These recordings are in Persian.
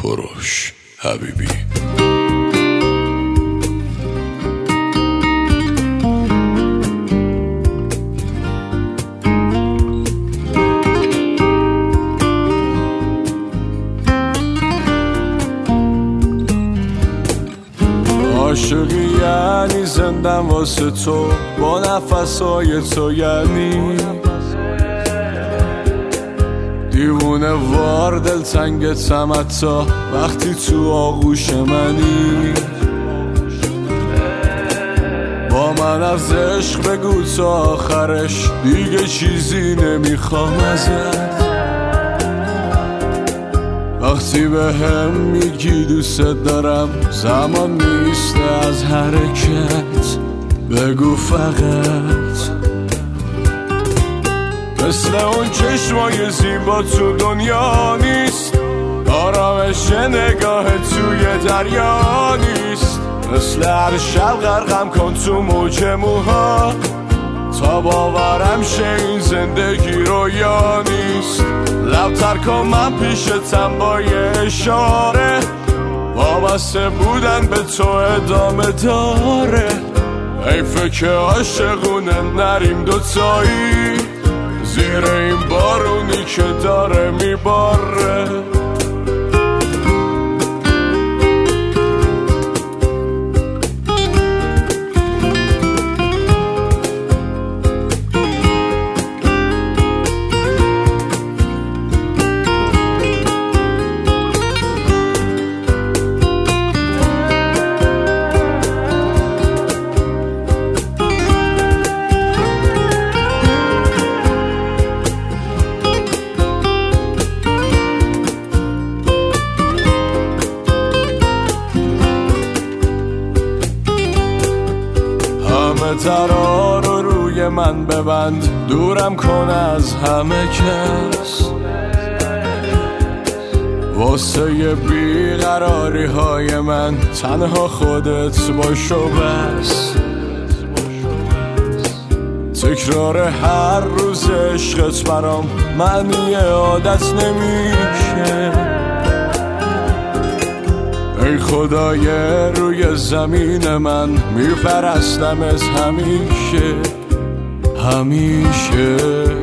کوروش حبیبی. عاشقی یعنی زندم واسه تو، با نفسای تو یعنی دیوونه وار دلتنگ تمتا وقتی تو آغوش منی. با من از عشق بگو تا آخرش، دیگه چیزی نمیخوام ازت. وقتی به هم میگی دوست دارم، زمان نیست از حرکت، بگو فقط. مثل اون چشمای زیبا تو دنیا نیست، آرامش نگاه توی دریا نیست. مثل هر شب غرقم کن تو موج موها، تا باورم شه این زندگی رویا نیست. لبتر کن من پیشتم با یه اشاره، وابسته بودن به تو ادامه داره. حیفه که عاشقونه نریم دوتایی، زیر این بارونی که داره میباره. ترا رو روی من ببند، دورم کن از همه کس. واسه ی بیقراری های من تنها خودت باش و بس. تکرار هر روز عشقت برام معنی عادت نمیشه. ای خدای روی زمین من میپرستم از همیشه همیشه.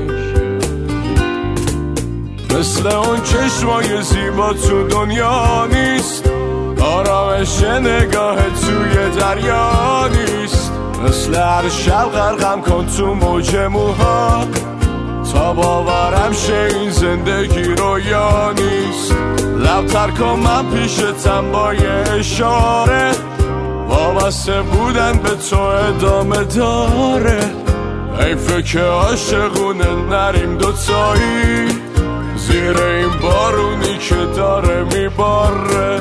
مثل اون چشمای زیبا تو دنیا نیست، آرامش نگاه توی دریا نیست. مثل هر شب غرقم کن تو موج موها، تا باورم شه این زندگی رویا نیست. لبتر کن من پیشتم با یه اشاره، وابسته بودن به تو ادامه داره. حیفه که عاشقونه نریم دوتایی، زیر این بارونی که داره میباره.